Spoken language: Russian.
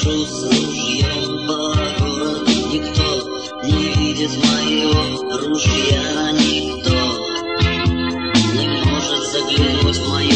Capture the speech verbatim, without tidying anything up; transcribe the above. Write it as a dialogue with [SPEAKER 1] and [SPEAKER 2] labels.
[SPEAKER 1] хожу с ружьем по городу, никто не видит моего ружья, никто не может заглянуть в мою